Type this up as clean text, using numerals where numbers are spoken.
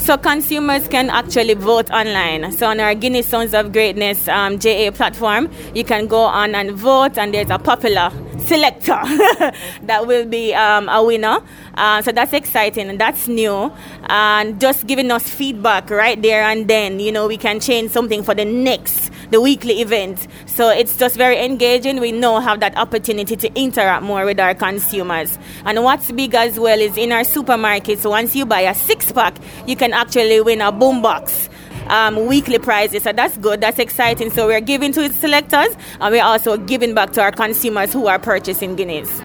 So consumers can actually vote online. So on our Guinness Sons of Greatness JA platform, you can go on and vote, and there's a popular selector that will be a winner. So that's exciting, and that's new. And just giving us feedback right there and then, we can change something for the weekly event. So it's just very engaging. We now have that opportunity to interact more with our consumers. And what's big as well is in our supermarkets, once you buy a 6-pack, you can actually win a boombox. Weekly prizes, so that's good, that's exciting. So we're giving to its selectors, and we're also giving back to our consumers who are purchasing Guinness.